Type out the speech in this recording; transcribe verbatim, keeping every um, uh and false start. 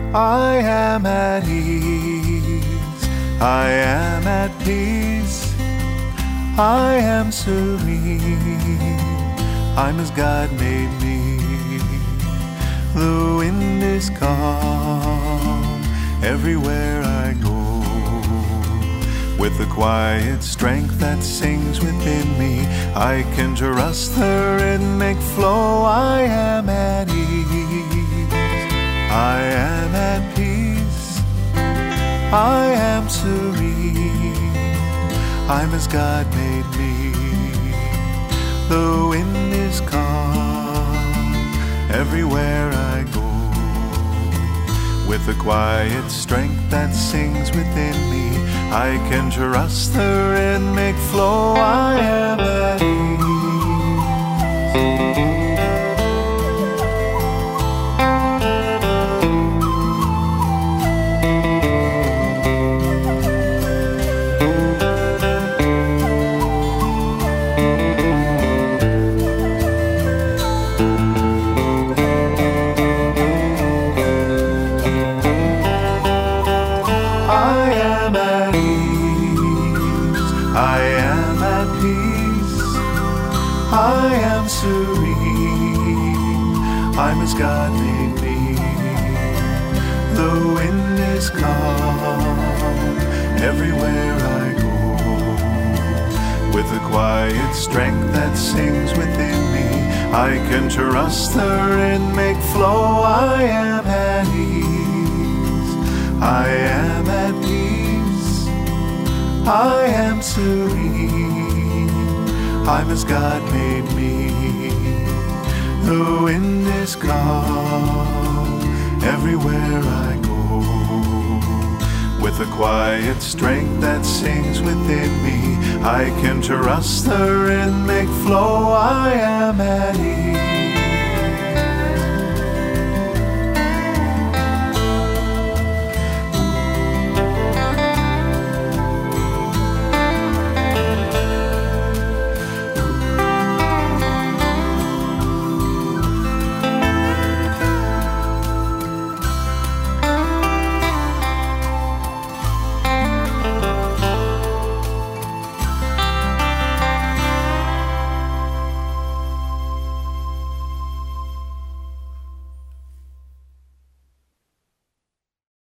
I am at ease, I am at peace, I am serene, I'm as God made me. The wind is calm everywhere I go, with the quiet strength that sings within me, I can trust the rhythmic flow. I am at ease, I am at peace, I am serene, I'm as God made me. The wind is calm everywhere I go, with the quiet strength that sings within me, I can trust the rhythmic flow. I am at ease. I am at peace, I am serene, I'm as God made me. The wind is calm everywhere I go, with the quiet strength that sings within me, I can trust the rhythmic flow. I am at ease, I am at peace, I am serene, I'm as God made me. The wind is calm everywhere I go, with a quiet strength that sings within me, I can trust the rhythmic flow. I am at ease.